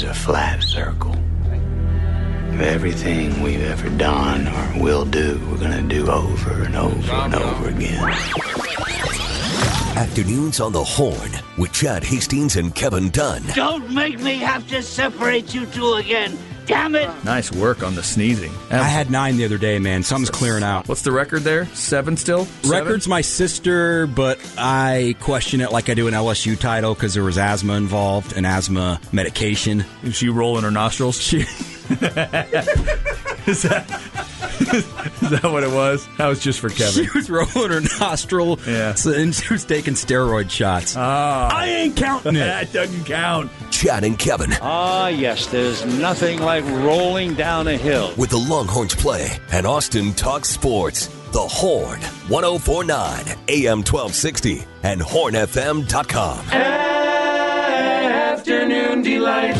is a flat circle. Everything we've ever done or will do, we're going to do over and over and over again. Afternoons on the Horn with Chad Hastings and Kevin Dunn. Don't make me have to separate you two again. Damn it! Nice work on the sneezing. I had 9 the other day, man. Something's clearing out. What's the record there? 7 still? 7? Record's my sister, but I question it like I do an LSU title because there was asthma involved and asthma medication. Is she rolling her nostrils? Is that what it was? That was just for Kevin. She was rolling her nostril, Yeah. and she was taking steroid shots. I ain't counting it. That doesn't count. Chad and Kevin Ah, yes, there's nothing like rolling down a hill. with the Longhorns play and Austin talks sports. The Horn, 104.9 AM 1260 and hornfm.com. Afternoon delight.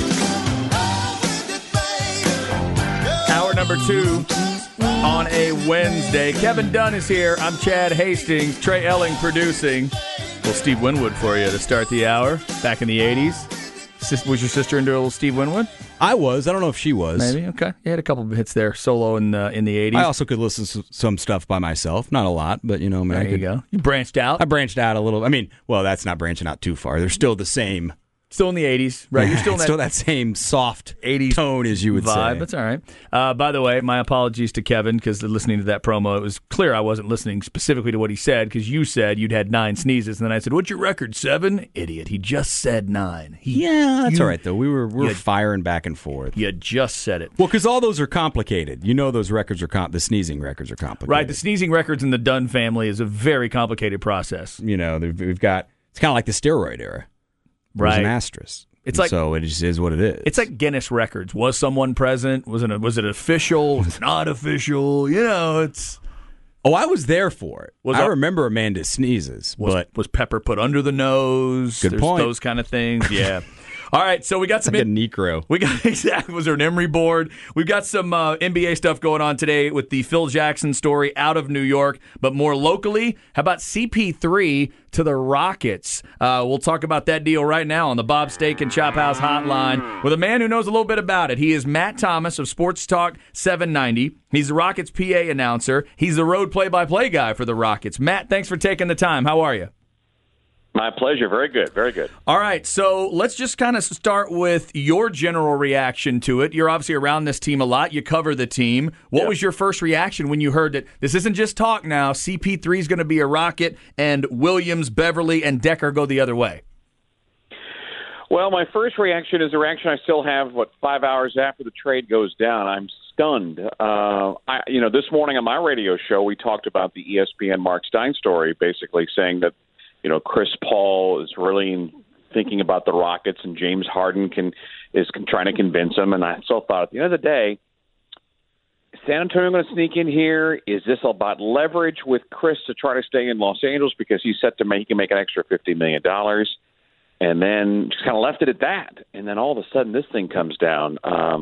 Hour number 2 on a Wednesday. Kevin Dunn is here. I'm Chad Hastings. Trey Elling producing. Little Steve Winwood for you to start the hour. Back in the 80s. Was your sister into a little Steve Winwood? I was. I don't know if she was. Maybe. Okay. You had a couple of hits there solo in the 80s. I also could listen to some stuff by myself. Not a lot, but, you know, man. There you go. You branched out. I branched out a little. I mean, well, that's not branching out too far. They're still the same. Still in the 80s, right? You're still in Still that same soft 80s tone, as you would vibe. say. That's all right. By the way, my apologies to Kevin because listening to that promo, it was clear I wasn't listening specifically to what he said because you said you'd had 9 sneezes, and then I said, "What's your record? 7?" Idiot. He just said 9. That's all right, though. We were firing back and forth. You just said it. Well, because all those are complicated. You know those records are the sneezing records are complicated. Right. The sneezing records in the Dunn family is a very complicated process. You know, we've got, it's kind of like the steroid era. There's Right. an asterisk. It's like, so it just is what it is. It's like Guinness records. Was someone present? Was it official? Was it not official? You know, it's... Oh, I was there for it. I remember Amanda sneezes, but was pepper put under the nose? Good point. Those kind of things. Yeah. All right, so we got some like a Necro. We got exactly. Was there an Emery board? We've got some NBA stuff going on today with the Phil Jackson story out of New York, but more locally. How about CP3 to the Rockets? We'll talk about that deal right now on the Bob Steak and Chop House Hotline with a man who knows a little bit about it. He is Matt Thomas of Sports Talk 790. He's the Rockets PA announcer. He's the road play-by-play guy for the Rockets. Matt, thanks for taking the time. How are you? My pleasure. Very good. Very good. All right, so let's just kind of start with your general reaction to it. You're obviously around this team a lot. You cover the team. What was your first reaction when you heard that this isn't just talk now? CP3 is going to be a Rocket, and Williams, Beverly, and Decker go the other way. Well, my first reaction is a reaction I still have, 5 hours after the trade goes down. I'm stunned. This morning on my radio show, we talked about the ESPN Mark Stein story, basically saying that, Chris Paul is really thinking about the Rockets and James Harden is trying to convince him. And I still thought at the end of the day, is San Antonio going to sneak in here? Is this about leverage with Chris to try to stay in Los Angeles because he's set to he can make an extra $50 million? And then just kind of left it at that. And then all of a sudden this thing comes down.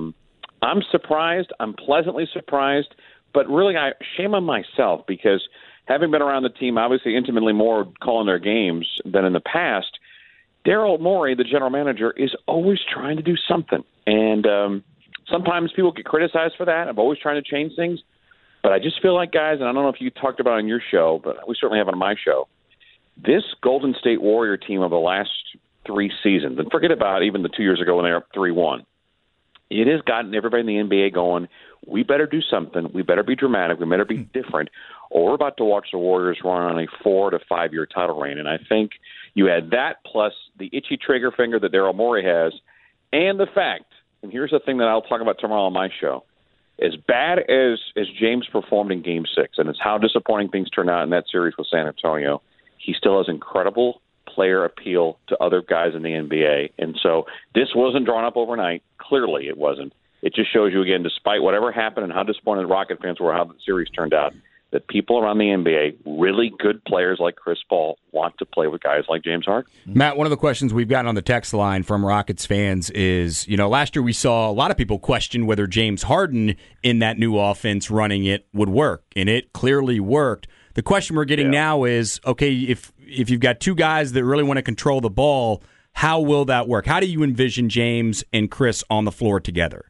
I'm surprised. I'm pleasantly surprised. But really, shame on myself because having been around the team, obviously intimately more calling their games than in the past, Daryl Morey, the general manager, is always trying to do something. And sometimes people get criticized for that. I'm always trying to change things. But I just feel like, guys, and I don't know if you talked about it on your show, but we certainly have it on my show, this Golden State Warrior team of the last 3 seasons, and forget about even the 2 years ago when they were up 3-1, it has gotten everybody in the NBA going, we better do something. We better be dramatic. We better be different. Or we're about to watch the Warriors run on a 4 to 5 year title reign. And I think you add that plus the itchy trigger finger that Daryl Morey has, and the fact, and here's the thing that I'll talk about tomorrow on my show, as bad as James performed in Game 6, and it's how disappointing things turned out in that series with San Antonio, he still has incredible player appeal to other guys in the NBA. And so this wasn't drawn up overnight. Clearly it wasn't. It just shows you, again, despite whatever happened and how disappointed Rocket fans were how the series turned out, that people around the NBA, really good players like Chris Paul, want to play with guys like James Harden. Matt, one of the questions we've gotten on the text line from Rockets fans is, last year we saw a lot of people question whether James Harden in that new offense running it would work, and it clearly worked. The question we're getting now is, okay, if you've got 2 guys that really want to control the ball, How will that work? How do you envision James and Chris on the floor together?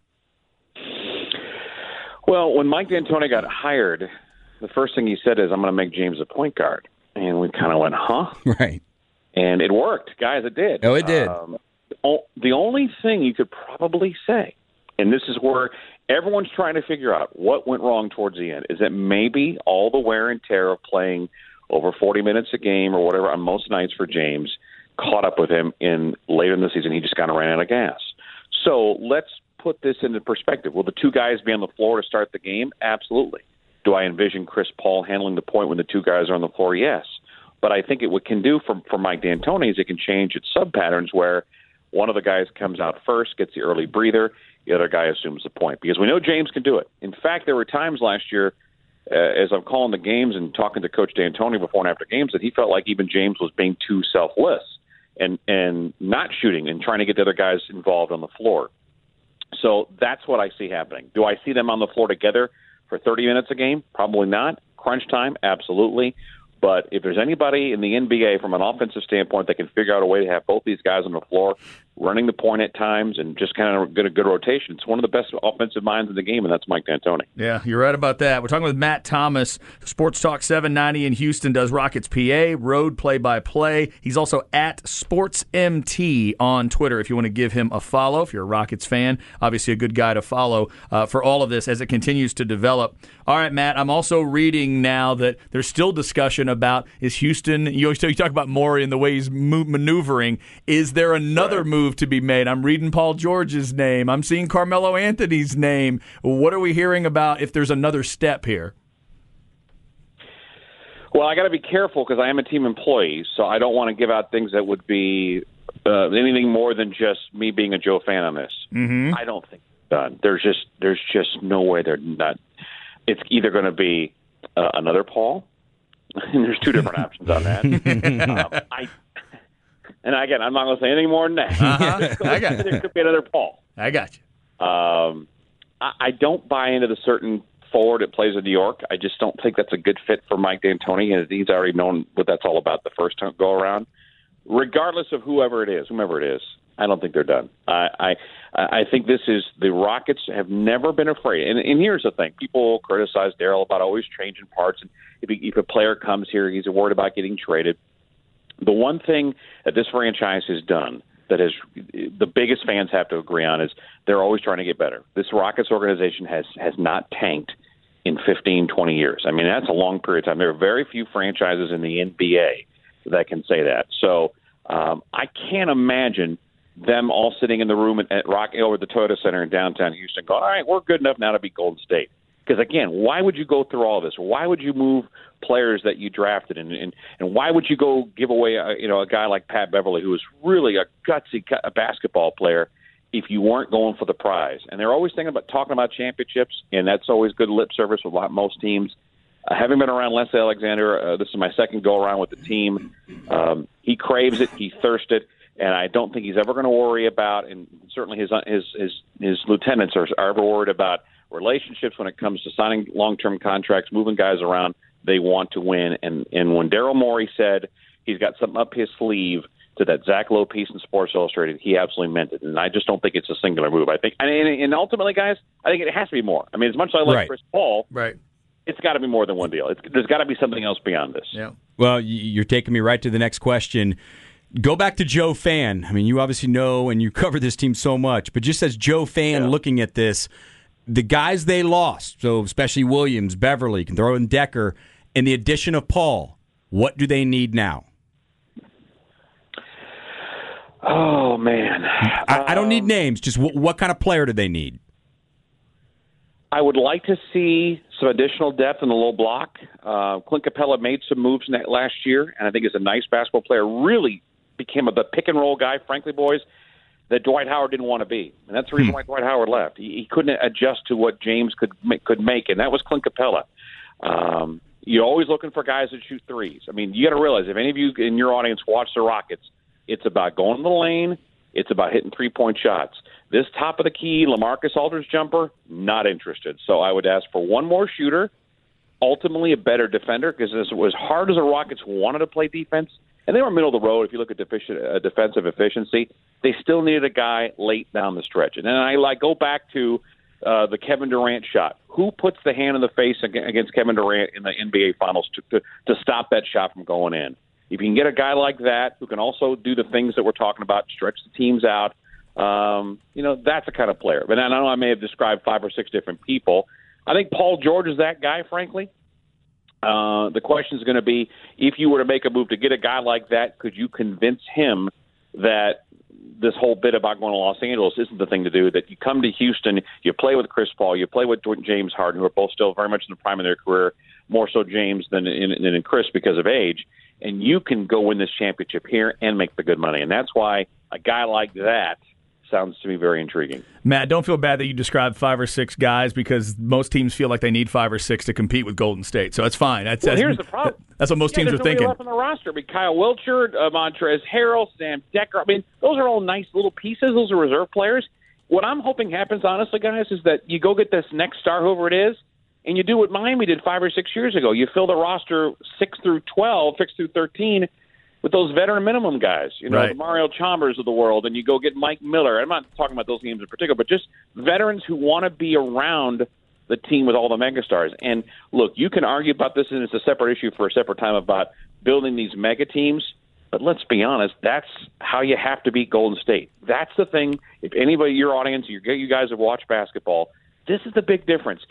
Well, when Mike D'Antoni got hired, the first thing he said is, I'm going to make James a point guard. And we kind of went, huh? Right. And it worked. Guys, it did. Oh, it did. The only thing you could probably say, and this is where everyone's trying to figure out what went wrong towards the end, is that maybe all the wear and tear of playing over 40 minutes a game or whatever on most nights for James caught up with him later in the season. He just kind of ran out of gas. So let's put this into perspective. Will the two guys be on the floor to start the game? Absolutely. Do I envision Chris Paul handling the point when the two guys are on the floor? Yes. But I think what can do for Mike D'Antoni is it can change its sub-patterns where one of the guys comes out first, gets the early breather, the other guy assumes the point. Because we know James can do it. In fact, there were times last year, as I'm calling the games and talking to Coach D'Antoni before and after games, that he felt like even James was being too selfless and not shooting and trying to get the other guys involved on the floor. So that's what I see happening. Do I see them on the floor together for 30 minutes a game? Probably not. Crunch time? Absolutely. But if there's anybody in the NBA from an offensive standpoint that can figure out a way to have both these guys on the floor running the point at times and just kind of get a good rotation, it's one of the best offensive minds in the game, and that's Mike D'Antoni. Yeah, you're right about that. We're talking with Matt Thomas. Sports Talk 790 in Houston does Rockets PA, road play-by-play. He's also at SportsMT on Twitter if you want to give him a follow, if you're a Rockets fan. Obviously a good guy to follow for all of this as it continues to develop. All right, Matt, I'm also reading now that there's still discussion about, is Houston, you talk about Morey and the way he's maneuvering, is there another move to be made? I'm reading Paul George's name. I'm seeing Carmelo Anthony's name. What are we hearing about if there's another step here? Well, I got to be careful because I am a team employee, so I don't want to give out things that would be anything more than just me being a Joe fan on this. Mm-hmm. I don't think they're done. There's just no way they're not. It's either going to be another Paul, and there's two different options on that. And again, I'm not going to say anything more than that. Uh-huh. There could be another Paul. I got you. I don't buy into the certain forward that plays in New York. I just don't think that's a good fit for Mike D'Antoni, and he's already known what that's all about the first time go around. Regardless of whomever it is, I don't think they're done. I think this is the Rockets have never been afraid. And here's the thing: people criticize Daryl about always changing parts, and if a player comes here, he's worried about getting traded. The one thing that this franchise has done that is the biggest fans have to agree on is they're always trying to get better. This Rockets organization has not tanked in 15, 20 years. I mean, that's a long period of time. There are very few franchises in the NBA that can say that. So I can't imagine them all sitting in the room at over the Toyota Center in downtown Houston going, all right, we're good enough now to beat Golden State. Because, again, why would you go through all this? Why would you move players that you drafted? And why would you go give away a guy like Pat Beverly, who was really a gutsy basketball player, if you weren't going for the prize? And they're always talking about championships, and that's always good lip service with most teams. Having been around Les Alexander, this is my second go-around with the team. He craves it. He thirsts it. And I don't think he's ever going to worry about, and certainly his lieutenants are ever worried about relationships when it comes to signing long-term contracts, moving guys around. They want to win. And when Daryl Morey said he's got something up his sleeve to that Zach Lowe piece in Sports Illustrated, he absolutely meant it. And I just don't think it's a singular move. I think, and ultimately, guys, I think it has to be more. I mean, as much as I like Chris Paul, right, it's got to be more than one deal. There's got to be something else beyond this. Yeah. Well, you're taking me right to the next question. Go back to Joe Fan. I mean, you obviously know and you cover this team so much, but just as Joe Fan looking at this, the guys they lost, so especially Williams, Beverly, can throw in Decker, and the addition of Paul, what do they need now? Oh, man. I don't need names. Just what kind of player do they need? I would like to see some additional depth in the low block. Clint Capella made some moves last year, and I think is a nice basketball player. Really became the pick-and-roll guy, frankly, boys, that Dwight Howard didn't want to be. And that's the reason why Dwight Howard left. He couldn't adjust to what James could make, and that was Clint Capella. You're always looking for guys that shoot threes. I mean, you got to realize, if any of you in your audience watch the Rockets, it's about going to the lane. It's about hitting three-point shots. This top of the key, LaMarcus Aldridge jumper, not interested. So I would ask for one more shooter, ultimately a better defender, because as hard as the Rockets wanted to play defense, and they were middle of the road. If you look at defensive efficiency, they still needed a guy late down the stretch. And then I go back to the Kevin Durant shot. Who puts the hand in the face against Kevin Durant in the NBA Finals to stop that shot from going in? If you can get a guy like that who can also do the things that we're talking about, stretch the teams out, that's the kind of player. But I know I may have described 5 or 6 different people. I think Paul George is that guy, frankly. The question is going to be, if you were to make a move to get a guy like that, could you convince him that this whole bit about going to Los Angeles isn't the thing to do, that you come to Houston, you play with Chris Paul, you play with James Harden, who are both still very much in the prime of their career, more so James than in Chris because of age, and you can go win this championship here and make the good money. And that's why a guy like that sounds to me very intriguing. Matt, don't feel bad that you described 5 or 6 guys, because most teams feel like they need 5 or 6 to compete with Golden State. So it's fine. Here's the problem. That's what most teams are thinking. Left on the roster. I mean, Kyle Wiltshire, Montrezl Harrell, Sam Dekker. I mean, those are all nice little pieces. Those are reserve players. What I'm hoping happens, honestly, guys, is that you go get this next star, whoever it is, and you do what Miami did 5 or 6 years ago. You fill the roster 6 through 12, 6 through 13, with those veteran minimum guys, right. The Mario Chalmers of the world, and you go get Mike Miller. I'm not talking about those games in particular, but just veterans who want to be around the team with all the megastars. And look, you can argue about this, and it's a separate issue for a separate time about building these mega teams. But let's be honest, that's how you have to beat Golden State. That's the thing. If anybody, your audience, you guys have watched basketball, this is the big difference.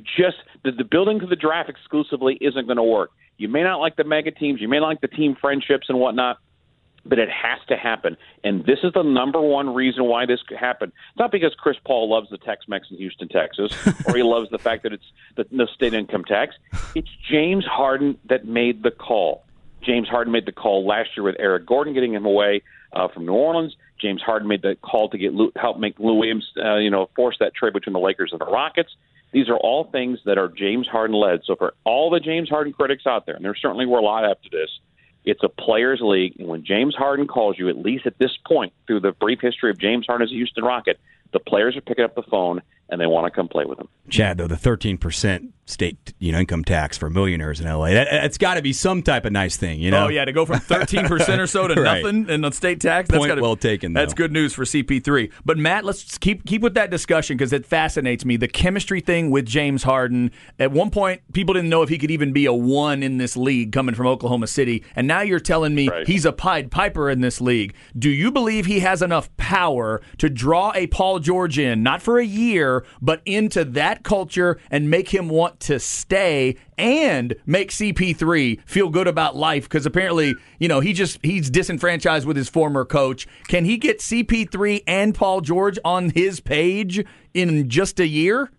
The building to the draft exclusively isn't going to work. You may not like the mega teams, you may not like the team friendships and whatnot, but it has to happen. And this is the number one reason why this could happen. It's not because Chris Paul loves the Tex-Mex in Houston, Texas, or he loves the fact that it's the state income tax. It's James Harden that made the call. James Harden made the call last year with Eric Gordon getting him away from New Orleans. James Harden made the call to help make Lou Williams, force that trade between the Lakers and the Rockets. These are all things that are James Harden-led. So for all the James Harden critics out there, and there certainly were a lot after this, it's a players' league. And when James Harden calls you, at least at this point, through the brief history of James Harden as a Houston Rocket, the players are picking up the phone and they want to come play with him. Chad, though, the 13% state income tax for millionaires in L.A., that's got to be some type of nice thing, Oh, yeah, to go from 13% or so to right. nothing in the state tax. Point well taken, though. That's good news for CP3. But, Matt, let's keep with that discussion because it fascinates me. The chemistry thing with James Harden. At one point, people didn't know if he could even be a 1 in this league coming from Oklahoma City. And now you're telling me He's a Pied Piper in this league. Do you believe he has enough power to draw a Paul George in, not for a year, but into that culture and make him want to stay and make CP3 feel good about life? Because apparently, he's disenfranchised with his former coach. Can he get CP3 and Paul George on his page in just a year?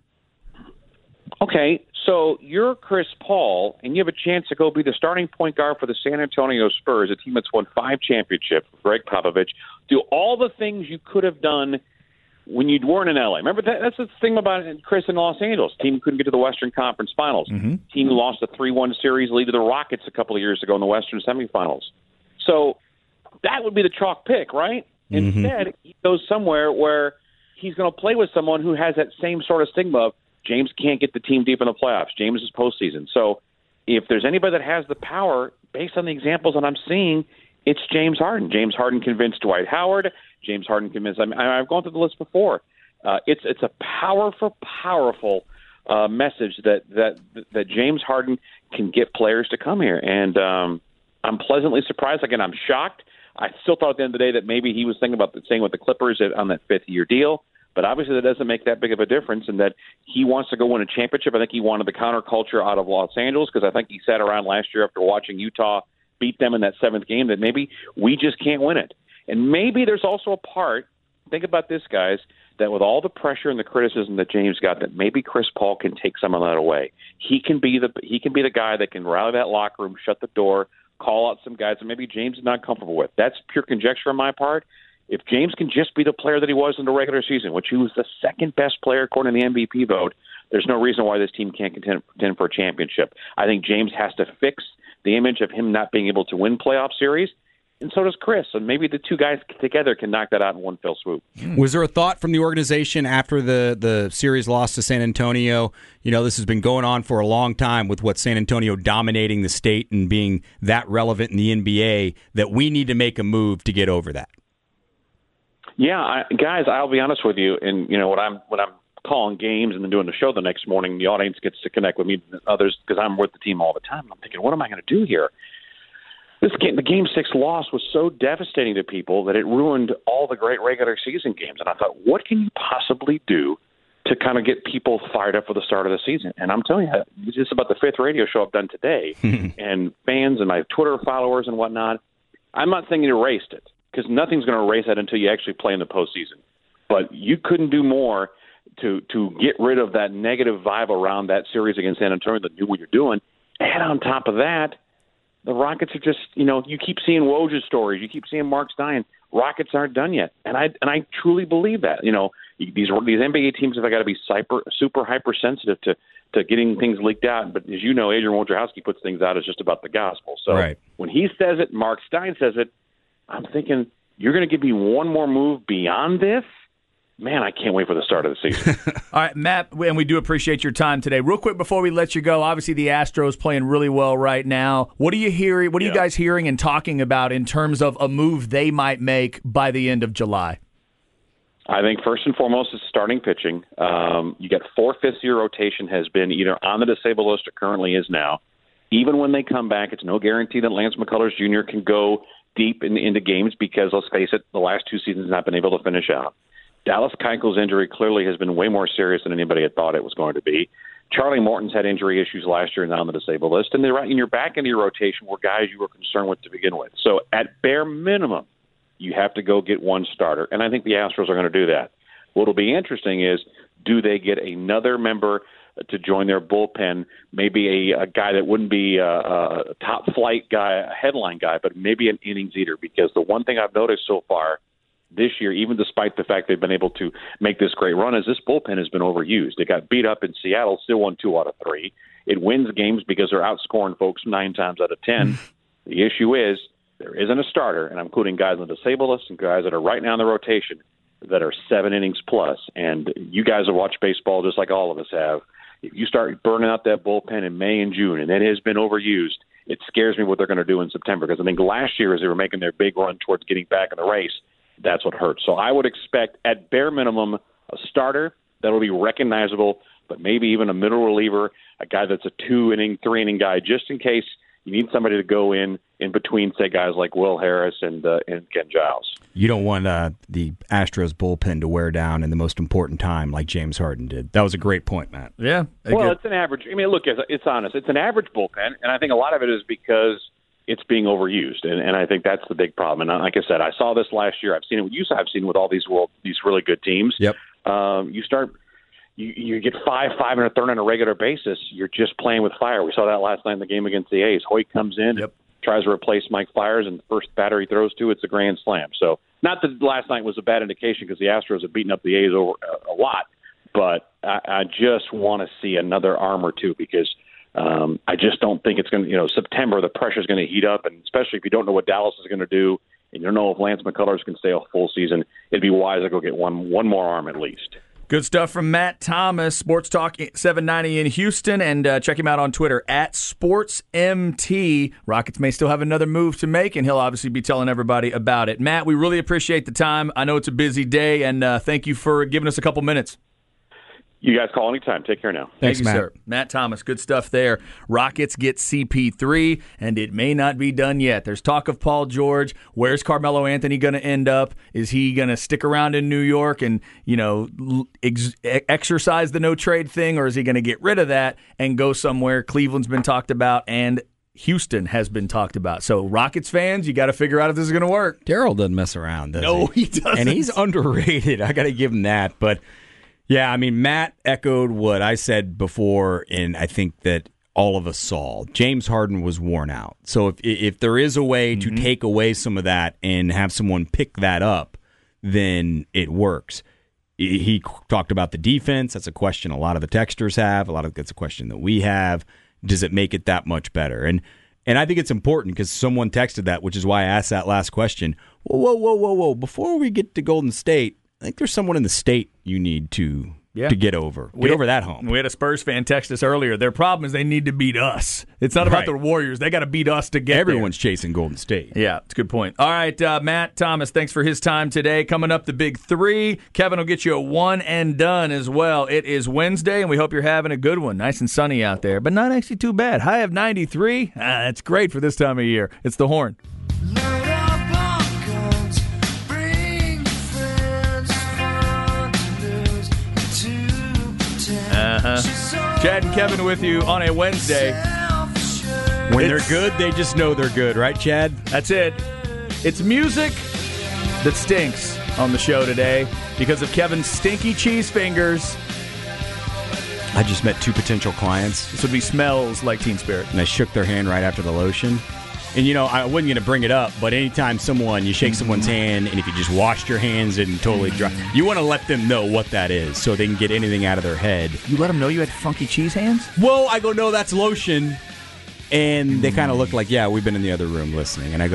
Okay, so you're Chris Paul, and you have a chance to go be the starting point guard for the San Antonio Spurs, a team that's won 5 championships, Greg Popovich. Do all the things you could have done when you weren't in L.A. Remember, that's the thing about Chris in Los Angeles. Team couldn't get to the Western Conference Finals. Mm-hmm. Team who lost a 3-1 series lead to the Rockets a couple of years ago in the Western semifinals. So that would be the chalk pick, right? Mm-hmm. Instead, he goes somewhere where he's going to play with someone who has that same sort of stigma of James can't get the team deep in the playoffs. James is postseason. So if there's anybody that has the power, based on the examples that I'm seeing, it's James Harden. James Harden convinced Dwight Howard. James Harden convinced. I've gone through the list before. It's a powerful message that James Harden can get players to come here, and I'm pleasantly surprised. Again, I'm shocked. I still thought at the end of the day that maybe he was thinking about staying with the Clippers on that 5th-year deal, but obviously that doesn't make that big of a difference. And that he wants to go win a championship. I think he wanted the counterculture out of Los Angeles because I think he sat around last year after watching Utah beat them in that 7th game that maybe we just can't win it. And maybe there's also a part, think about this, guys, that with all the pressure and the criticism that James got, that maybe Chris Paul can take some of that away. He can be the guy that can rally that locker room, shut the door, call out some guys that maybe James is not comfortable with. That's pure conjecture on my part. If James can just be the player that he was in the regular season, which he was the 2nd best player according to the MVP vote, there's no reason why this team can't contend for a championship. I think James has to fix the image of him not being able to win playoff series. and so does Chris. And maybe the two guys together can knock that out in one fell swoop. Was there a thought from the organization after the series loss to San Antonio? This has been going on for a long time with San Antonio dominating the state and being that relevant in the NBA, that we need to make a move to get over that. Yeah, guys, I'll be honest with you. And when I'm calling games and then doing the show the next morning, the audience gets to connect with me and others because I'm with the team all the time. I'm thinking, what am I going to do here? The Game 6 loss was so devastating to people that it ruined all the great regular season games. And I thought, what can you possibly do to kind of get people fired up for the start of the season? And I'm telling you, it's just about the fifth radio show I've done today. And fans and my Twitter followers and whatnot, I'm not saying you erased it, because nothing's going to erase that until you actually play in the postseason. But you couldn't do more to get rid of that negative vibe around that series against San Antonio that knew what you're doing. And on top of that, the Rockets are just, you keep seeing Woj's stories, you keep seeing Mark Stein. Rockets aren't done yet, and I truly believe that. These NBA teams have got to be super hypersensitive to getting things leaked out. But as you know, Adrian Wojciechowski puts things out as just about the gospel. So When he says it, Mark Stein says it, I'm thinking, you're going to give me one more move beyond this? Man, I can't wait for the start of the season. All right, Matt, and we do appreciate your time today. Real quick before we let you go, obviously the Astros playing really well right now. What are you hearing? What are you guys hearing and talking about in terms of a move they might make by the end of July? I think first and foremost is starting pitching. You got 4/5 year rotation has been either on the disabled list or currently is now. Even when they come back, it's no guarantee that Lance McCullers Jr. can go deep into games because, let's face it, the last two seasons not been able to finish out. Dallas Keuchel's injury clearly has been way more serious than anybody had thought it was going to be. Charlie Morton's had injury issues last year and now on the disabled list. And in your back end of your rotation were guys you were concerned with to begin with. So at bare minimum, you have to go get one starter. And I think the Astros are going to do that. What'll be interesting is, do they get another member to join their bullpen, maybe a guy that wouldn't be a top flight guy, a headline guy, but maybe an innings eater? Because the one thing I've noticed so far this year, even despite the fact they've been able to make this great run, is this bullpen has been overused. It got beat up in Seattle, still won 2 out of 3. It wins games because they're outscoring folks 9 times out of 10. The issue is there isn't a starter, and I'm including guys on the disabled list and guys that are right now in the rotation that are 7 innings plus. And you guys have watched baseball just like all of us have. If you start burning out that bullpen in May and June, and it has been overused, it scares me what they're going to do in September. Because I think last year, as they were making their big run towards getting back in the race, that's what hurts. So I would expect, at bare minimum, a starter that will be recognizable, but maybe even a middle reliever, a guy that's a 2-inning, 3-inning guy, just in case you need somebody to go in between, say, guys like Will Harris and Ken Giles. You don't want the Astros bullpen to wear down in the most important time like James Harden did. That was a great point, Matt. Yeah. Well, it's an average. I mean, look, it's honest. It's an average bullpen, and I think a lot of it is because it's being overused, and I think that's the big problem. And like I said, I saw this last year. I've seen it with you. I've seen it with all these really good teams. Yep. You get 5 and a third on a regular basis. You're just playing with fire. We saw that last night in the game against the A's. Hoyt comes in, tries to replace Mike Fiers, and the first batter he throws to, it's a grand slam. So not that last night was a bad indication because the Astros have beaten up the A's over a lot, but I just want to see another arm or two because I just don't think it's going to, September, the pressure's going to heat up, and especially if you don't know what Dallas is going to do and you don't know if Lance McCullers can stay a full season, it'd be wise to go get one more arm at least. Good stuff from Matt Thomas, Sports Talk 790 in Houston, and check him out on Twitter at SportsMT. Rockets may still have another move to make, and he'll obviously be telling everybody about it. Matt, we really appreciate the time. I know it's a busy day, and thank you for giving us a couple minutes. You guys call anytime. Take care now. Thanks, Matt. sir. Matt Thomas, good stuff there. Rockets get CP3, and it may not be done yet. There's talk of Paul George. Where's Carmelo Anthony going to end up? Is he going to stick around in New York and, exercise the no-trade thing, or is he going to get rid of that and go somewhere? Cleveland's been talked about, and Houston has been talked about. So, Rockets fans, you got to figure out if this is going to work. Daryl doesn't mess around, does he? No, he doesn't. And he's underrated. I got to give him that, but yeah, I mean, Matt echoed what I said before, and I think that all of us saw. James Harden was worn out. So if there is a way to take away some of that and have someone pick that up, then it works. He talked about the defense. That's a question a lot of the texters have. That's a question that we have. Does it make it that much better? And And I think it's important because someone texted that, which is why I asked that last question. Whoa. Before we get to Golden State, I think there's someone in the state you need to get over. Get over that hump. We had a Spurs fan text us earlier. Their problem is they need to beat us. It's not about the Warriors. They got to beat us to get Everyone's chasing Golden State. Yeah, it's a good point. All right, Matt Thomas, thanks for his time today. Coming up, the Big Three. Kevin will get you a one and done as well. It is Wednesday, and we hope you're having a good one. Nice and sunny out there, but not actually too bad. High of 93. That's great for this time of year. It's the Horn. Chad and Kevin with you on a Wednesday. When they're good, they just know they're good, right, Chad? That's it. It's music that stinks on the show today because of Kevin's stinky cheese fingers. I just met 2 potential clients. This would be Smells Like Teen Spirit. And I shook their hand right after the lotion. And, I wasn't going to bring it up, but anytime you shake someone's hand, and if you just washed your hands and totally dry, you want to let them know what that is so they can get anything out of their head. You let them know you had funky cheese hands? Well, I go, no, that's lotion. And they kind of look like, yeah, we've been in the other room listening. And I go,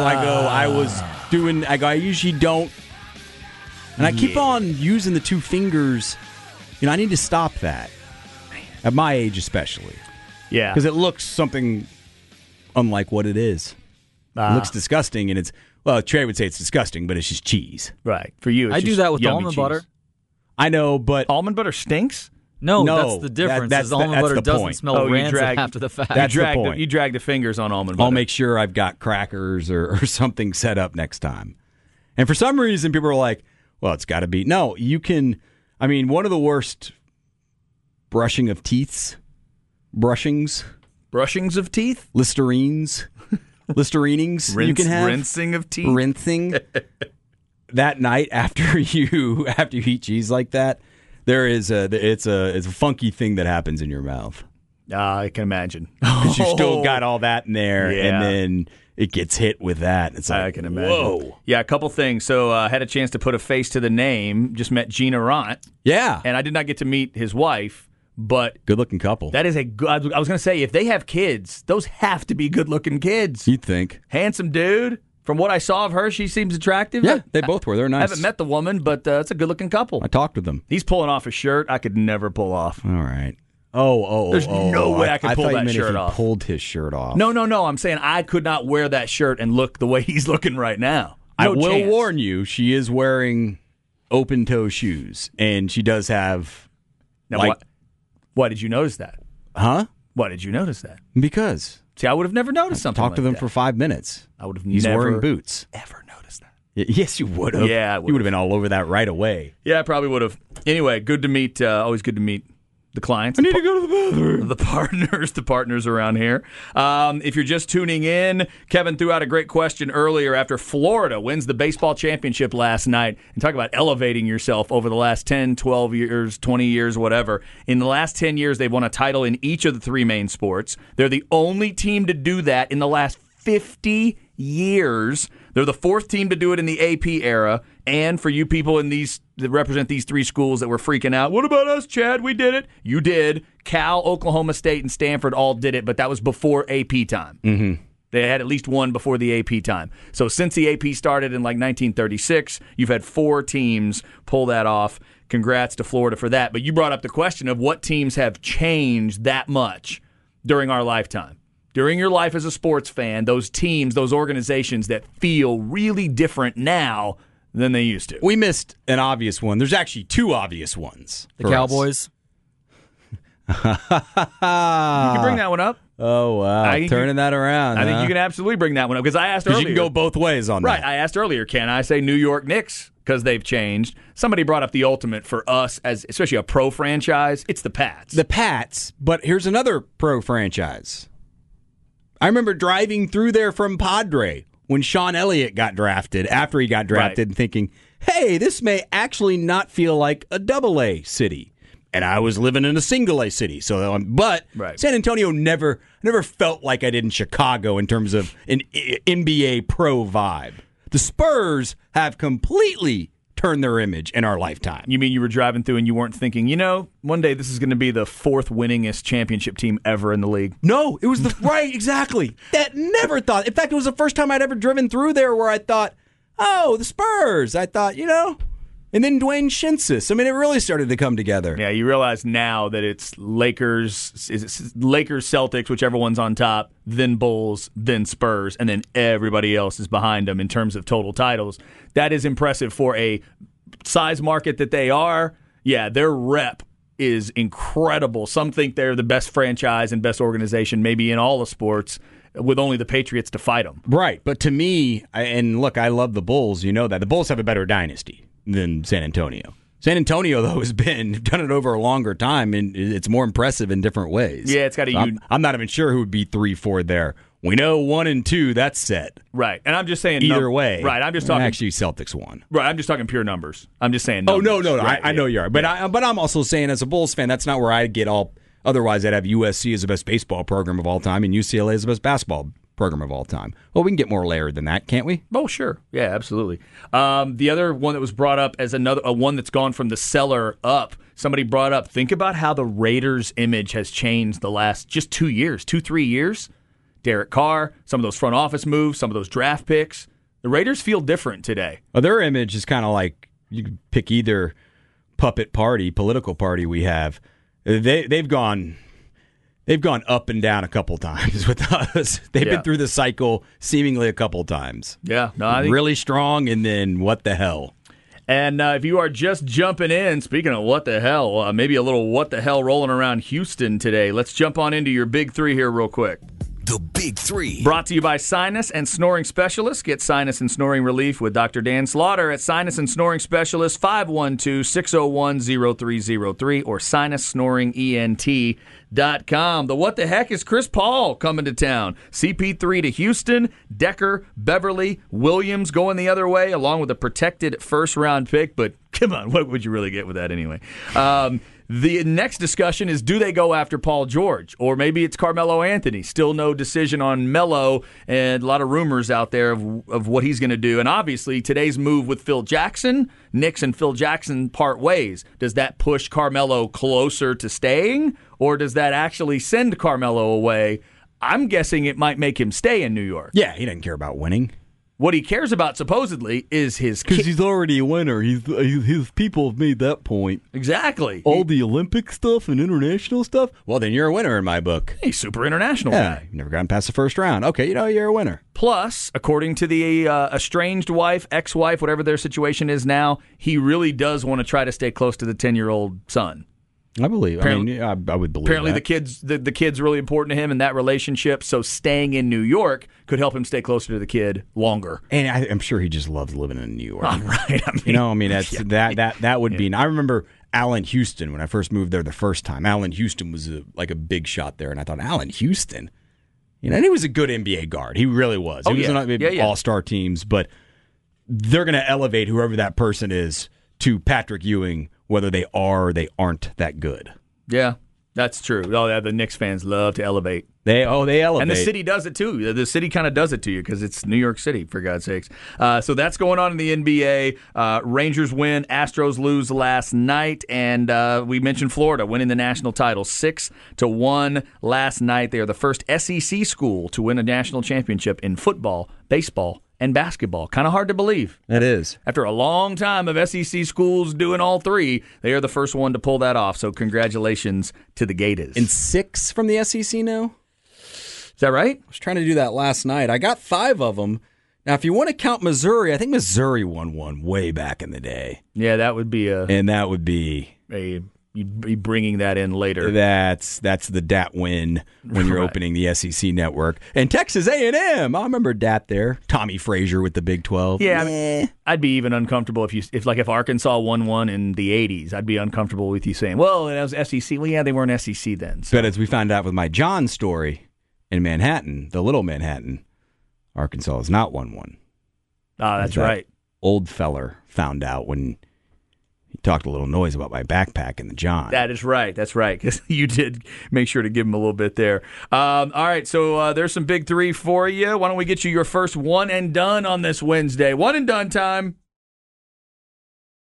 I usually don't. And I keep on using the 2 fingers. I need to stop that. At my age especially. Yeah. Because it looks something unlike what it is. It looks disgusting, and Trey would say it's disgusting, but it's just cheese. Right. For you, it's I do that with yummy almond cheese. butter. I know, but Almond butter stinks? No, that's the difference. That's almond that's butter the doesn't point. smell rancid after the fact. That's the point. You drag the fingers on almond butter. I'll make sure I've got crackers or something set up next time. And for some reason, people are like, well, it's got to be. No, you can. I mean, one of the worst brushings of teeth, Listeringings you can have. Rinsing of teeth. Rinsing. That night after you eat cheese like that, it's a funky thing that happens in your mouth. I can imagine. Because you still got all that in there, Yeah. and then it gets hit with that. It's like, I can imagine. Whoa. Yeah, a couple things. So I had a chance to put a face to the name. Just met Gina Ront. Yeah. And I did not get to meet his wife. But good-looking couple. that is a good. I was going to say, if they have kids, those have to be good-looking kids. You'd think. Handsome dude. From what I saw of her, she seems attractive. Yeah, they both were. They're nice. I haven't met the woman, but it's a good-looking couple. I talked with them. He's pulling off a shirt I could never pull off. All right. Oh. There's no way I could pull thought that you meant shirt if he off. pulled his shirt off. No. I'm saying I could not wear that shirt and look the way he's looking right now. I No will chance. warn you, she is wearing open-toe shoes, and she does have... Now, why did you notice that? Huh? Why did you notice that? Because. See, I would have never noticed something Talked like to them that. for 5 minutes. I would have He's never wearing boots. ever noticed that. Yes, you would have. Yeah, I you would have been all over that right away. Yeah, I probably would have. Anyway, good to meet. Always good to meet the clients. I need to go to the bathroom. The partners around here. If you're just tuning in, Kevin threw out a great question earlier after Florida wins the baseball championship last night. And talk about elevating yourself over the last 10, 12 years, 20 years, whatever. In the last 10 years, they've won a title in each of the 3 main sports. They're the only team to do that in the last 50 years. They're the 4th team to do it in the AP era. And for you people in these that represent these 3 schools that were freaking out, what about us, Chad? We did it. You did. Cal, Oklahoma State, and Stanford all did it, but that was before AP time. Mm-hmm. They had at least one before the AP time. So since the AP started in like 1936, you've had 4 teams pull that off. Congrats to Florida for that. But you brought up the question of what teams have changed that much during our lifetime. During your life as a sports fan, those teams, those organizations that feel really different now than they used to. We missed an obvious one. There's actually 2 obvious ones. The Cowboys. You can bring that one up. Oh, wow. Turning that around. I think you can absolutely bring that one up because I asked earlier. You can go both ways on that. Right. I asked earlier, can I say New York Knicks because they've changed? Somebody brought up the ultimate for us, as especially a pro franchise. It's the Pats. The Pats, but here's another pro franchise. I remember driving through there from Padre when Sean Elliott got drafted, after he got drafted, and thinking, hey, this may actually not feel like a double-A city. And I was living in a single-A city. But San Antonio never felt like I did in Chicago in terms of an NBA pro vibe. The Spurs have completely turn their image in our lifetime. You mean you were driving through and you weren't thinking, one day this is going to be the fourth winningest championship team ever in the league? No, it was right, exactly. That never thought. In fact, it was the first time I'd ever driven through there where I thought, oh, the Spurs. I thought, and then Dwayne Shinsis. I mean, it really started to come together. Yeah, you realize now that it's Lakers, Celtics, whichever one's on top, then Bulls, then Spurs, and then everybody else is behind them in terms of total titles. That is impressive for a size market that they are. Yeah, their rep is incredible. Some think they're the best franchise and best organization maybe in all of sports, with only the Patriots to fight them. Right, but to me, and look, I love the Bulls. You know that. The Bulls have a better dynasty than San Antonio. San Antonio, though, done it over a longer time, and it's more impressive in different ways. Yeah, it's got I'm not even sure who would be 3-4 there. We know 1 and 2, that's set. Right, and I'm just saying either way. Right, I'm just talking. Actually, Celtics won. Right, I'm just talking pure numbers. I'm just saying. Numbers. Oh no, right, I know you are, but I'm also saying as a Bulls fan, that's not where I get all. Otherwise, I'd have USC as the best baseball program of all time, and UCLA as the best basketball program of all time. Well, we can get more layered than that, can't we? Oh, sure. Yeah, absolutely. The other one that was brought up as a one that's gone from the cellar up, somebody brought up, think about how the Raiders' image has changed the last just 3 years. Derek Carr, some of those front office moves, some of those draft picks. The Raiders feel different today. Well, their image is kind of like you can pick either political party we have. They've gone up and down a couple times with us. They've been through the cycle seemingly a couple times. Yeah. No, I think really strong, and then what the hell? And if you are just jumping in, speaking of what the hell, maybe a little what the hell rolling around Houston today. Let's jump on into your big three here real quick. The Big Three. Brought to you by Sinus and Snoring Specialists. Get sinus and snoring relief with Dr. Dan Slaughter at Sinus and Snoring Specialists, 512-601-0303 or sinussnoringent.com. The What the Heck is Chris Paul coming to town. CP3 to Houston, Decker, Beverly, Williams going the other way, along with a protected first-round pick. But come on, what would you really get with that anyway? The next discussion is, do they go after Paul George? Or maybe it's Carmelo Anthony. Still no decision on Melo, and a lot of rumors out there of what he's going to do. And obviously, today's move with Phil Jackson, Knicks and Phil Jackson part ways. Does that push Carmelo closer to staying? Or does that actually send Carmelo away? I'm guessing it might make him stay in New York. Yeah, he doesn't care about winning. What he cares about, supposedly, is his because he's already a winner. His people have made that point. Exactly. All the Olympic stuff and international stuff. Well, then you're a winner in my book. He's super international guy. You've never gotten past the first round. Okay, you're a winner. Plus, according to the estranged wife, ex-wife, whatever their situation is now, he really does want to try to stay close to the 10-year-old son. I believe. I would believe. Apparently, that. the kid's really important to him in that relationship. So staying in New York could help him stay closer to the kid longer. And I'm sure he just loves living in New York. Right. That's that would be. I remember Allen Houston when I first moved there the first time. Allen Houston was like a big shot there, and I thought Allen Houston, and he was a good NBA guard. He really was. He was on all-star teams, but they're going to elevate whoever that person is to Patrick Ewing, whether they are or they aren't that good. Yeah, that's true. Oh, yeah, the Knicks fans love to elevate. They elevate. And the city does it, too. The city kind of does it to you because it's New York City, for God's sakes. So that's going on in the NBA. Rangers win. Astros lose last night. And we mentioned Florida winning the national title 6-1 last night. They are the first SEC school to win a national championship in football, baseball, and basketball. Kind of hard to believe. It is. After a long time of SEC schools doing all three, they are the first one to pull that off. So congratulations to the Gators. And 6 from the SEC now? Is that right? I was trying to do that last night. I got 5 of them. Now, if you want to count Missouri, I think Missouri won one way back in the day. Yeah, that would be you'd be bringing that in later. That's the DAT win when you're opening the SEC network. And Texas A&M, I remember DAT there. Tommy Frazier with the Big 12. Yeah, I'd be even uncomfortable if Arkansas won one in the 80s. I'd be uncomfortable with you saying, well, that was SEC. Well, yeah, they weren't SEC then. So. But as we found out with my John story in Manhattan, the little Manhattan, Arkansas has not won one. Ah, that's right. Old feller found out when he talked a little noise about my backpack in the John. That is right. That's right, because you did make sure to give him a little bit there. All right, so there's some big three for you. Why don't we get you your first one and done on this Wednesday? One and done time.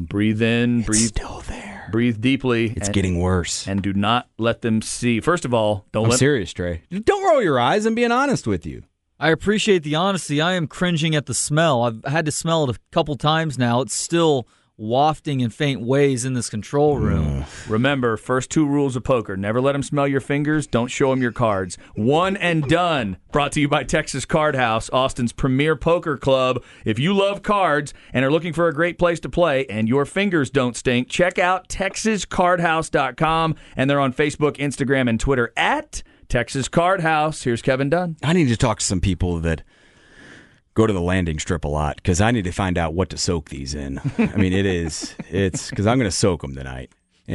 Breathe in, It's breathe. still there. Breathe deeply. It's getting worse. And do not let them see. First of all, I'm serious, Trey. Don't roll your eyes. I'm being honest with you. I appreciate the honesty. I am cringing at the smell. I've had to smell it a couple times now. It's still wafting in faint ways in this control room. Remember, first 2 rules of poker. Never let them smell your fingers. Don't show them your cards. One and done. Brought to you by Texas Card House, Austin's premier poker club. If you love cards and are looking for a great place to play and your fingers don't stink, check out TexasCardHouse.com. And they're on Facebook, Instagram, and Twitter at Texas Card House. Here's Kevin Dunn. I need to talk to some people that go to the landing strip a lot because I need to find out what to soak these in. I mean, it's because I'm going to soak them tonight.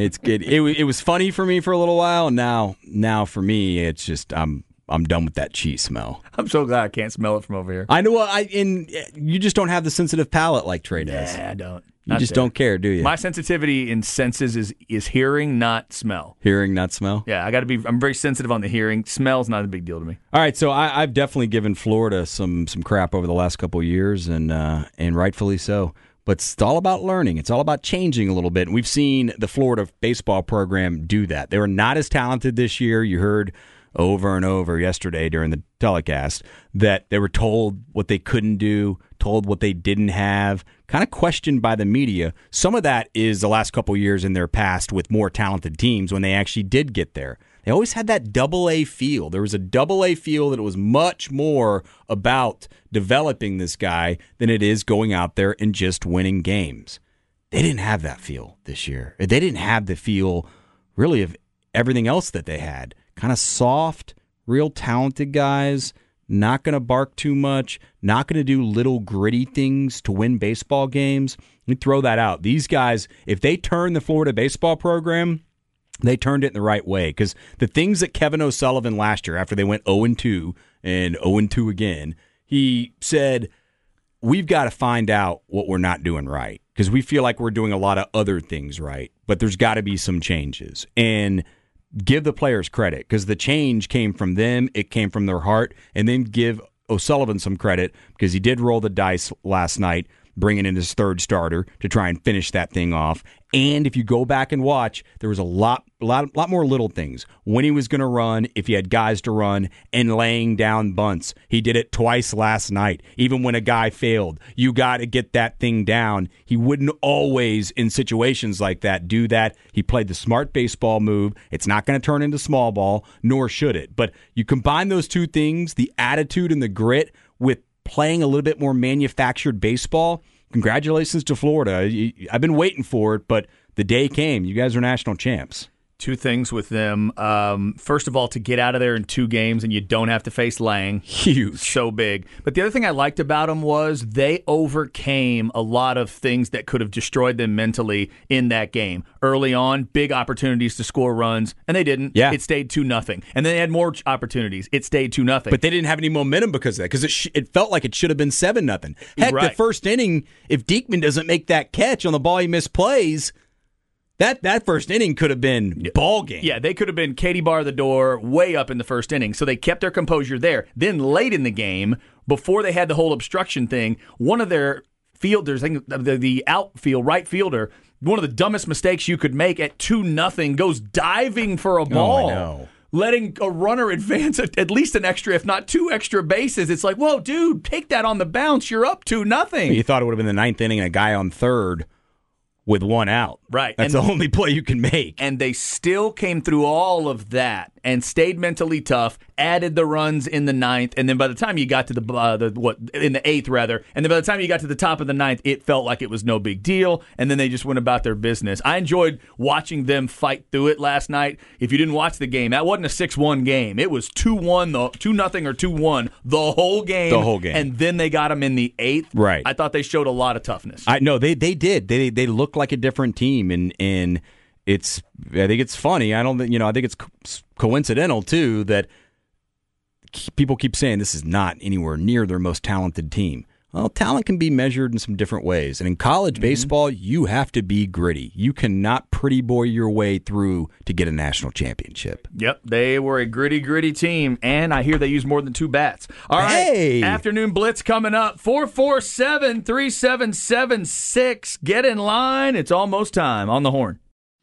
It was funny for me for a little while, and now for me, it's just I'm done with that cheese smell. I'm so glad I can't smell it from over here. I know. And you just don't have the sensitive palate like Trey does. Yeah, I don't. You just don't care, do you? My sensitivity in senses is hearing, not smell. Hearing, not smell? Yeah, I'm very sensitive on the hearing. Smell's not a big deal to me. All right, so I've definitely given Florida some crap over the last couple of years, and rightfully so. But it's all about learning. It's all about changing a little bit. And we've seen the Florida baseball program do that. They were not as talented this year. You heard over and over yesterday during the telecast that they were told what they couldn't do, told what they didn't have, kind of questioned by the media. Some of that is the last couple of years in their past with more talented teams when they actually did get there. They always had that double-A feel. There was a double-A feel that it was much more about developing this guy than it is going out there and just winning games. They didn't have that feel this year. They didn't have the feel, really, of everything else that they had. Kind of soft, real talented guys, not going to bark too much, not going to do little gritty things to win baseball games. Let me throw that out. These guys, if they turn the Florida baseball program, they turned it in the right way. Because the things that Kevin O'Sullivan last year, after they went 0-2 and 0-2 again, he said, we've got to find out what we're not doing right. Because we feel like we're doing a lot of other things right. But there's got to be some changes. And give the players credit because the change came from them. It came from their heart. And then give O'Sullivan some credit because he did roll the dice last night, bringing in his third starter to try and finish that thing off. And if you go back and watch, there was a lot more little things. When he was going to run, if he had guys to run, and laying down bunts. He did it twice last night. Even when a guy failed, you got to get that thing down. He wouldn't always, in situations like that, do that. He played the smart baseball move. It's not going to turn into small ball, nor should it. But you combine those two things, the attitude and the grit, with playing a little bit more manufactured baseball. Congratulations to Florida. I've been waiting for it, but the day came. You guys are national champs. Two things with them. First of all, to get out of there in 2 games and you don't have to face Lang. Huge. So big. But the other thing I liked about them was they overcame a lot of things that could have destroyed them mentally in that game. Early on, big opportunities to score runs, and they didn't. Yeah. It stayed 2-0. And then they had more opportunities. It stayed 2-0. But they didn't have any momentum because of that, because it felt like it should have been 7-0. Heck, Right. The first inning, if Diekman doesn't make that catch on the ball he misplays, that first inning could have been ball game. Yeah, they could have been Katie bar the door way up in the first inning. So they kept their composure there. Then late in the game, before they had the whole obstruction thing, one of their fielders, I think the outfield, right fielder, one of the dumbest mistakes you could make at 2-0, goes diving for a ball. I know. Letting a runner advance at least an extra, if not 2 extra bases. It's like, whoa, dude, take that on the bounce. You're up 2-0. You thought it would have been the 9th inning and a guy on third with 1 out. Right. That's the only play you can make. And they still came through all of that and stayed mentally tough, added the runs in the 9th, and then by the time you got to in the 8th rather, and then by the time you got to the top of the 9th, it felt like it was no big deal, and then they just went about their business. I enjoyed watching them fight through it last night. If you didn't watch the game, that wasn't a 6-1 game. It was 2-1, 2-0 or 2-1 the whole game. The whole game. And then they got them in the 8th. Right. I thought they showed a lot of toughness. No, they did. They looked like a different team, and I think it's funny. I think it's coincidental too that people keep saying this is not anywhere near their most talented team. Well, talent can be measured in some different ways. And in college baseball, you have to be gritty. You cannot pretty boy your way through to get a national championship. Yep, they were a gritty team, and I hear they use more than 2 bats. All right, Hey! Afternoon Blitz coming up. 447-3776. Get in line. It's almost time on the Horn.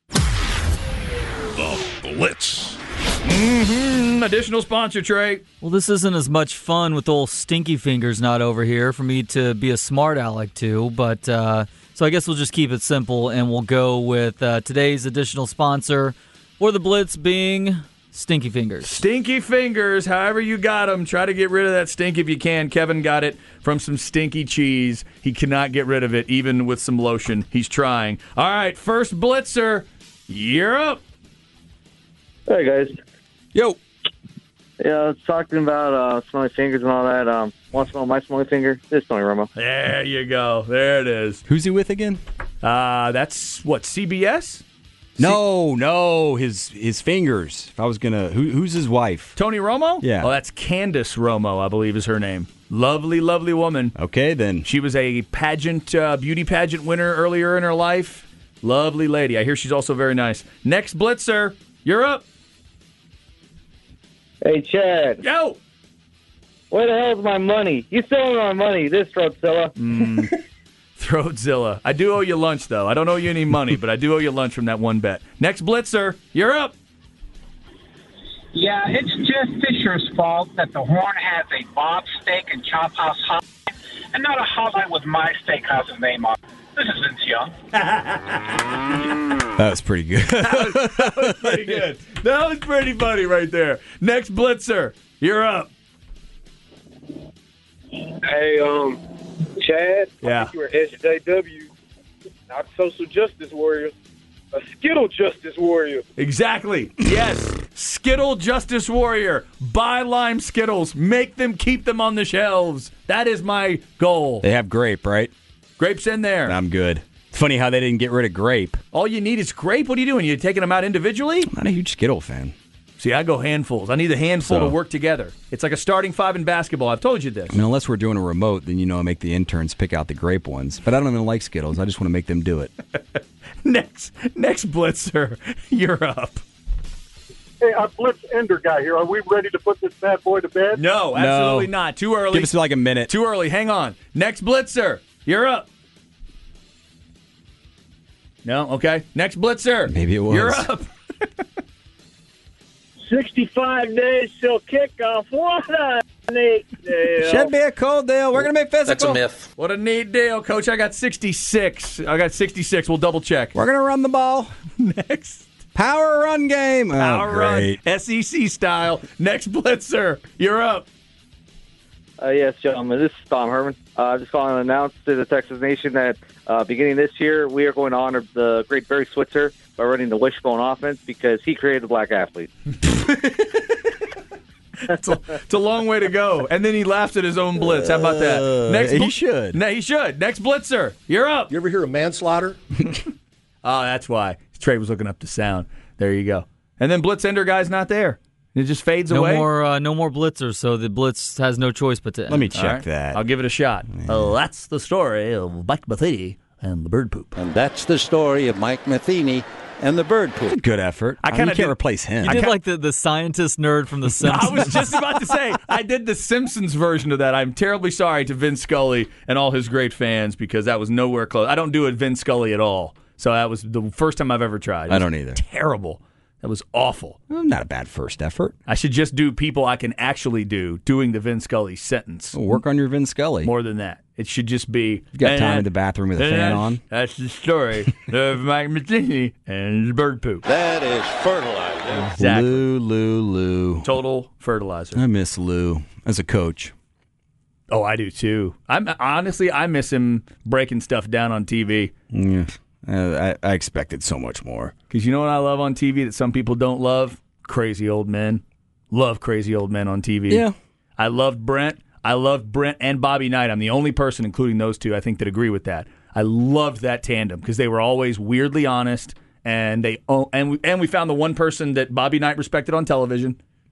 The Blitz. Additional sponsor, Trey. Well, this isn't as much fun with old Stinky Fingers not over here for me to be a smart aleck to, but so I guess we'll just keep it simple and we'll go with today's additional sponsor for the Blitz being Stinky Fingers. Stinky Fingers, however you got them, try to get rid of that stink if you can. Kevin got it from some stinky cheese. He cannot get rid of it, even with some lotion. He's trying. All right, first Blitzer, you're up. Hey, guys. Yo. Yeah, I was talking about smelly fingers and all that. Want to smell my smelly finger? This is Tony Romo. There you go. There it is. Who's he with again? That's what, CBS? No, his fingers. If I was gonna, who's his wife? Tony Romo? Yeah. Oh, that's Candace Romo, I believe is her name. Lovely, lovely woman. Okay, then. She was a beauty pageant winner earlier in her life. Lovely lady. I hear she's also very nice. Next Blitzer, you're up. Hey, Chad. Yo. Where the hell's my money? You stealing my money, this Throatzilla. Throatzilla. I do owe you lunch, though. I don't owe you any money, but I do owe you lunch from that one bet. Next Blitzer, you're up. Yeah, it's Jeff Fisher's fault that the Horn has a Bob Steak and Chop House hotline and not a hotline with my steakhouse's name on it. This is Vince Young. That was pretty good. That was pretty good. That was pretty funny right there. Next Blitzer, you're up. Hey, Chad. Yeah. I think you were SJW, not social justice warrior, a Skittle justice warrior. Exactly. Yes. Skittle Justice Warrior. Buy lime Skittles. Make them keep them on the shelves. That is my goal. They have grape, right? Grape's in there. I'm good. It's funny how they didn't get rid of grape. All you need is grape? What are you doing? You taking them out individually? I'm not a huge Skittle fan. See, I go handfuls. I need a handful to work together. It's like a starting 5 in basketball. I've told you this. I mean, unless we're doing a remote, then I make the interns pick out the grape ones. But I don't even like Skittles. I just want to make them do it. Next Blitzer, you're up. Hey, I'm Blitz Ender guy here. Are we ready to put this bad boy to bed? No, absolutely not. Too early. Give us like a minute. Too early. Hang on. Next Blitzer, you're up. No? Okay. Next Blitzer. Maybe it was. You're up. 65 days till kickoff. What a neat deal. Should be a cold deal. We're going to be physical. That's a myth. What a neat deal, Coach. I got 66. We'll double check. We're going to run the ball. Next. Power run game. Power run. SEC style. Next Blitzer. You're up. Yes, gentlemen. This is Tom Herman. Just calling to announce to the Texas Nation that beginning this year, we are going to honor the great Barry Switzer by running the wishbone offense because he created the black athlete. It's a long way to go. And then he laughs at his own blitz. How about that? He should. He should. Next Blitzer. You're up. You ever hear of manslaughter? Oh, that's why. Trey was looking up the sound. There you go. And then Blitz Ender guy's not there. It just fades away. No more blitzers, so the blitz has no choice but to end. Let me check that. I'll give it a shot. That's the story of Mike Matheny and the bird poop. And that's the story of Mike Matheny and the bird poop. Good effort. I can't replace him. You did like the scientist nerd from The Simpsons. I was just about to say, I did the Simpsons version of that. I'm terribly sorry to Vince Scully and all his great fans because that was nowhere close. I don't do it Vince Scully at all. So that was the first time I've ever tried. I don't either. Terrible. That was awful. Not a bad first effort. I should just do people I can actually do doing the Vince Scully sentence. Well, work on your Vince Scully. More than that. It should just be... You've got time in the bathroom with a fan on. That's the story of Mike Matheny and the bird poop. That is fertilizer. Exactly. Lou. Total fertilizer. I miss Lou as a coach. Oh, I do too. I miss him breaking stuff down on TV. Yeah. I expected so much more. Because you know what I love on TV that some people don't love? Crazy old men. Love crazy old men on TV. Yeah. I loved Brent. I loved Brent and Bobby Knight. I'm the only person, including those two, I think, that agree with that. I loved that tandem because they were always weirdly honest, and we found the one person that Bobby Knight respected on television.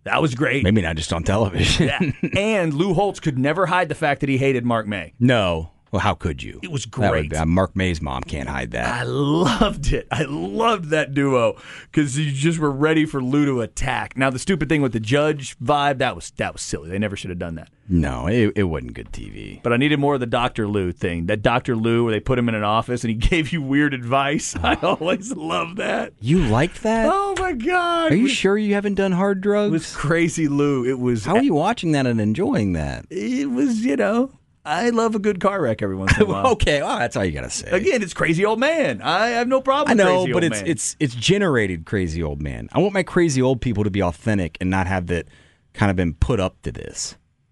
That was great. Maybe not just on television. Yeah. And Lou Holtz could never hide the fact that he hated Mark May. No. Well, how could you? It was great. Mark May's mom can't hide that. I loved it. I loved that duo because you just were ready for Lou to attack. Now, the stupid thing with the Judge vibe, that was silly. They never should have done that. No, it wasn't good TV. But I needed more of the Dr. Lou thing. That Dr. Lou where they put him in an office and he gave you weird advice. I always loved that. You liked that? Oh, my God. Are you sure you haven't done hard drugs? It was crazy, Lou. It was. How are you watching that and enjoying that? It was, I love a good car wreck every once in a while. Okay, well, that's all you got to say. Again, it's Crazy Old Man. I have no problem with Crazy Old Man. I know, but it's generated Crazy Old Man. I want my crazy old people to be authentic and not have that kind of been put up to this.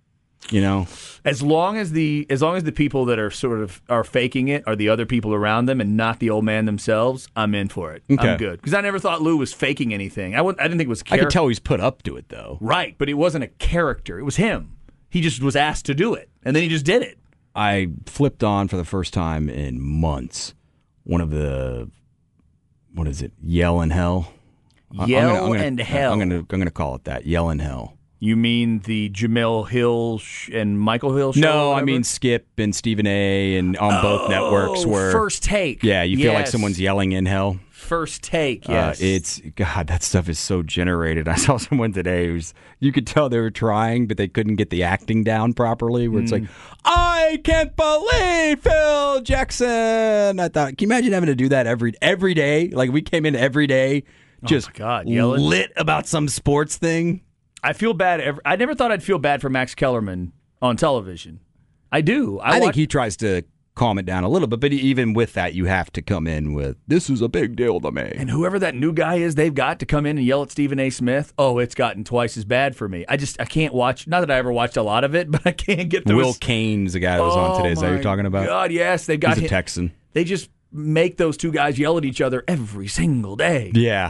As long as the people that are sort of are faking it are the other people around them and not the old man themselves, I'm in for it. Okay. I'm good because I never thought Lou was faking anything. I didn't think it was. I could tell he's put up to it though. Right, but it wasn't a character. It was him. He just was asked to do it, and then he just did it. I flipped on for the first time in months one of the, what is it, Yell in Hell? Yell and Hell. I'm gonna call it that, Yell in Hell. You mean the Jamil Hill and Michael Hill show? No, I mean Skip and Stephen A. and on both networks where First Take. Yeah, you feel like someone's yelling in hell. First Take, yes. God, that stuff is so generated. I saw someone today you could tell they were trying, but they couldn't get the acting down properly. Where it's like, I can't believe Phil Jackson. I thought, can you imagine having to do that every day? Like we came in every day, just yelling, lit about some sports thing. I feel bad. I never thought I'd feel bad for Max Kellerman on television. I do. I think he tries to calm it down a little bit, but even with that, you have to come in with, this is a big deal to me. And whoever that new guy is they've got to come in and yell at Stephen A. Smith, it's gotten twice as bad for me. I can't watch, not that I ever watched a lot of it, but I can't get through. Will Cain's the guy that was on today. Is that what you're talking about? God, yes. They've got He's a Texan. They just make those two guys yell at each other every single day. Yeah.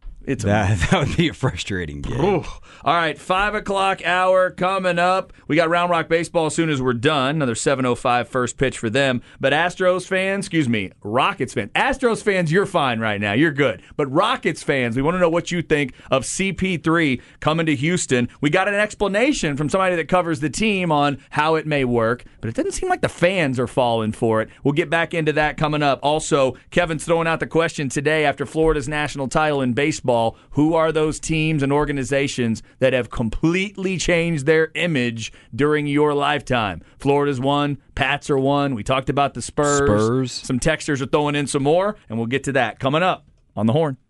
That would be a frustrating game. All right, 5 o'clock hour coming up. We got Round Rock Baseball as soon as we're done. Another 7:05 first pitch for them. But Rockets fans, Astros fans, you're fine right now. You're good. But Rockets fans, we want to know what you think of CP3 coming to Houston. We got an explanation from somebody that covers the team on how it may work, but it doesn't seem like the fans are falling for it. We'll get back into that coming up. Also, Kevin's throwing out the question today after Florida's national title in baseball. Who are those teams and organizations that have completely changed their image during your lifetime? Florida's one. Pats are one. We talked about the Spurs. Some texters are throwing in some more, and we'll get to that coming up on The Horn.